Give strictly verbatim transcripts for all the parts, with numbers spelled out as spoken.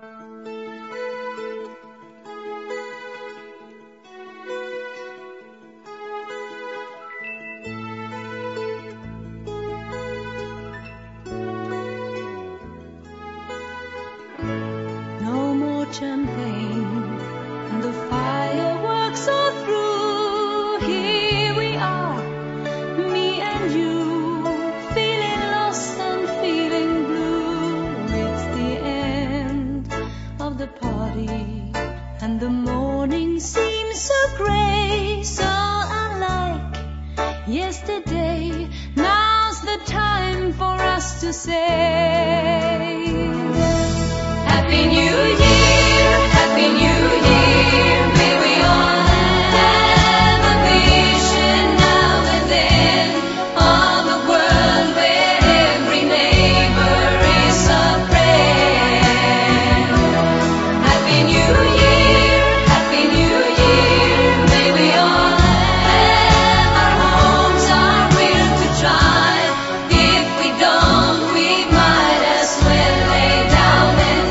No more champagne, and the fireworks are through. Here we are, me and you, feeling lost and feeling blue. It's the end of the party, and the morning seems so grey, so unlike yesterday. Now's the time for us to say Happy New Year, Happy New Year. May we all have a vision now and then of a world where every neighbor is a friend. Happy New Year, Happy New Year. May we all have our homes, our will to try. If we don't, we might as well lay down and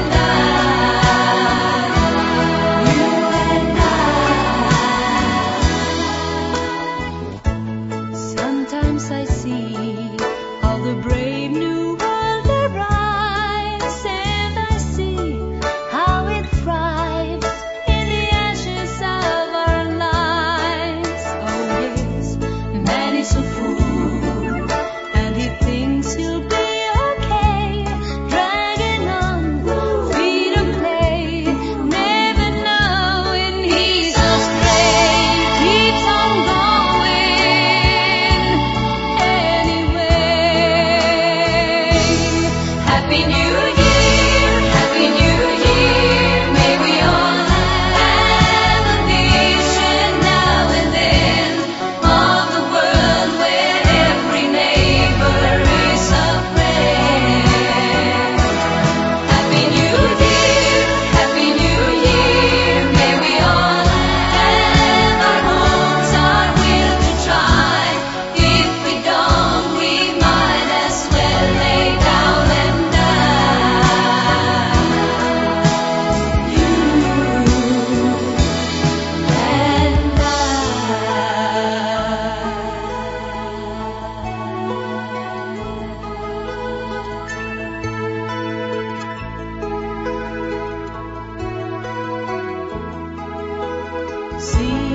Sometimes I see how the brave new world arrives, and I see how it thrives in the ashes of our lives. Oh yes, man is a fool, and he thinks he'll be okay, dragging on, feet of clay, never knowing he's astray, keeps on going anyway. Happy New Year, Happy New Year. May we all have a vision now and then of the world where every neighbor is a friend. Happy New Year, Happy New Year. May we all have our homes, our will to try. If we don't, we might as well lay down and die. You and I. See